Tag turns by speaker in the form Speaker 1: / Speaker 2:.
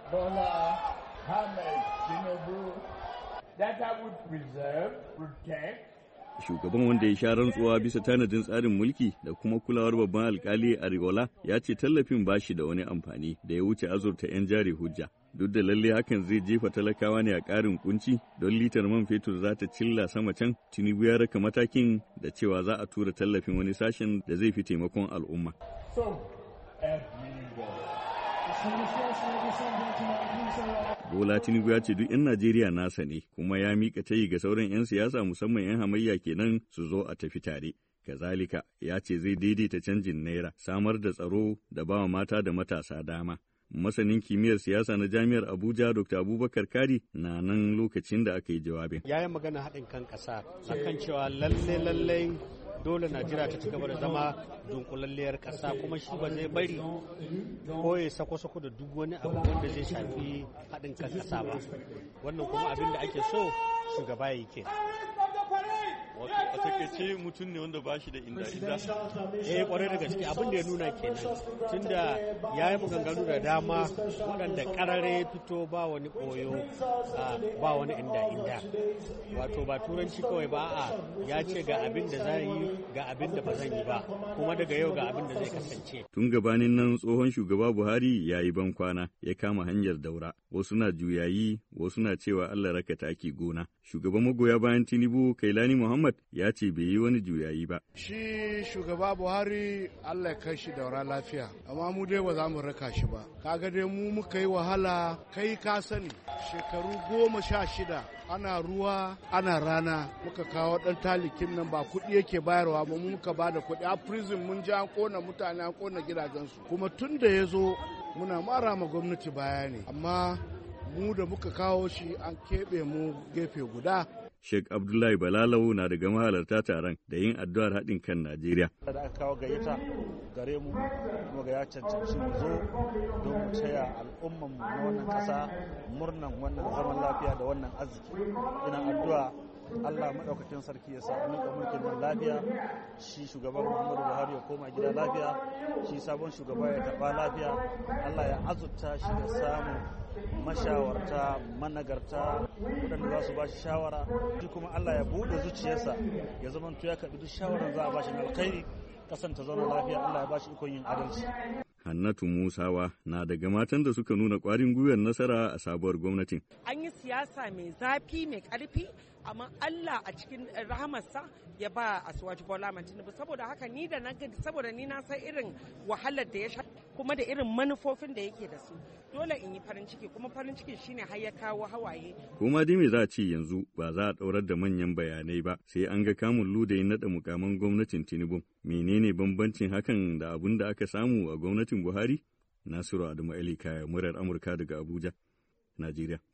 Speaker 1: Bola Ahmed Tinubu that I would preserve, protect.
Speaker 2: Shugaban wanda ya sha rantsuwa bisa tanadin tsarin mulki da kuma kulawar babban alkali Arigola ya ce tallafin bashi da wani amfani da ya wuce azurta 'yan jari hujja. Duk da lalle hakan zai jefa talakawa ne a ƙarin kunci don litar man fetur za ta cilla sama can, Tinubu ya raka matakin da cewa za a tura tallafin wani sashen da zai fi taimakon al'umma. Bola Tinubu ya ce duk 'yan Najeriya nasa ne kuma ya mika tayi ga sauran 'yan siyasa musamman 'yan hamayya kenan su zo a tafi tare. Kazalika ya ce zai daidaita canjin naira, samar da tsaro da bawa mata da matasa dama. Masanin kimiyyar siyasa na Jami'ar Abuja Dr. Abubakar Kari na nan lokacin da aka yi jawabin.
Speaker 3: Ya yi magana haɗin kan ƙasa akan cewa lalle dole Najeriya ta ci gaba da zama dunkulalliyar ƙasa kuma shi ba zai bari ko ya sako-sako da duk wani abu wanda zai shafi haɗin kan ƙasa ba. Wannan kuma abin da ake so shugaba ya yi ke.
Speaker 2: A takaice mutum ne wanda ba shi da inda.
Speaker 3: Kwarai da gaske abin da ya nuna kenan tunda ya yi maganganu da dama waɗanda ƙarare fito ba wani ɓoyo ba wani inda. Wato ba turanci kawai ba ya ce ga abin da zai yi ga abin da ba zan yi ba kuma daga yau ga abin da zai kasance.
Speaker 2: Tun gabanin nan tsohon shugaba Buhari ya yi ban kwana ya kama hanyar daura. Wasu na juyayi, wasu na cewa Allah raka taki gona. Shugaban magoya bayan Tinubu Kailani Muhammad ya ce bai yi wani juyayi ba.
Speaker 4: Shi shugaba Buhari Allah ya kai shi daura lafiya, amma mu dai ba za mu raka shi ba. Kaga dai mu muka yi wahala, kai ka sani shekaru 16 ana ruwa ana rana muka kawo ɗan talikin nan ba kuɗi yake bayarwa ba mu muka ba da kuɗi a prison mun ji an kona mutane an kona gidajensu kuma tun da ya zo muna mara ma gwamnati baya ne amma mu da muka kawo shi an keɓe mu gefe guda.
Speaker 2: Sheikh Abdullahi Balalau na daga mahalarta taron da yin addu'ar haɗin kan Najeriya.
Speaker 5: Da aka kawo gayyata gare mu kuma ga ya cancanci mu zo don mu taya al'umman mu na wannan ƙasa murnan wannan zaman lafiya da wannan arziki. Ina addu'a Allah maɗaukakin sarki ya sa a miƙa mulkin nan lafiya, shi shugaban Muhammadu Buhari ya koma gida lafiya, shi sabon shugaba ya taɓa lafiya, Allah ya azurta shi da samun mashawarta managarta waɗanda za su ba shi shawara, shi kuma Allah ya buɗe zuciyarsa ya zama ya karɓi duk shawarar za a ba shi na alkhairi, ƙasan ta zauna lafiya, Allah ya ba shi ikon yin adalci.
Speaker 2: Hannatu Musawa na daga matan da suka nuna ƙwarin gwiwar nasara a sabuwar gwamnatin.
Speaker 6: An yi siyasa mai zafi mai ƙarfi, amma Allah a cikin rahamarsa ya ba Asuwaju Bola Ahmed Tinubu. Saboda haka ni da na saboda ni na san irin wahalar da ya sha kuma da irin manufofin da yake da su. Dole in yi farin ciki kuma farin ciki shine har ya kawo hawaye.
Speaker 2: Kuma dai me za a ce yanzu ba za a ɗaurar da manyan bayanai ba sai an ga kamun ludayin naɗa mukaman gwamnatin Tinubu. Menene bambancin hakan da abin da aka samu a gwamnatin Buhari? Nasiru Adamu Ali Kaya, murar Amurka daga Abuja, Najeriya.